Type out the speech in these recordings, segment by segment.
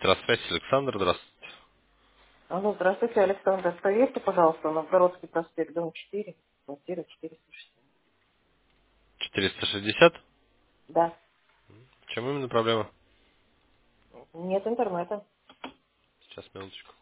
Электросвязь, Александр, здравствуйте. Алло, здравствуйте, Александр. Проверьте, пожалуйста, Новгородский проспект, дом 4, квартира 460. 460? Да. В чем именно проблема? Нет интернета. Сейчас, минуточку.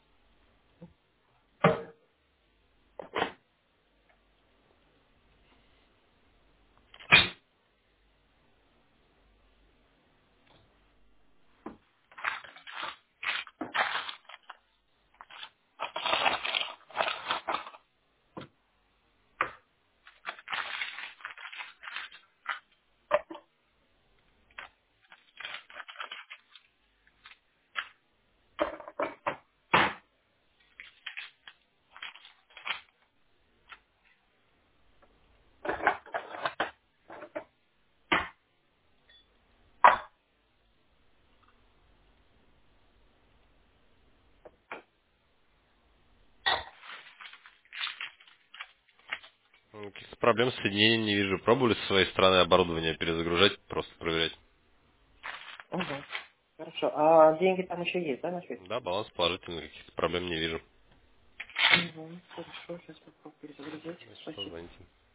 Каких-то проблем с соединением не вижу. Пробовали со своей стороны оборудование перезагружать, просто проверять? Угу. Хорошо. А деньги там еще есть, да, на счете? Да, баланс положительный, каких-то проблем не вижу. Угу. Хорошо, сейчас попробую перезагрузить. Значит, Спасибо. позвоните.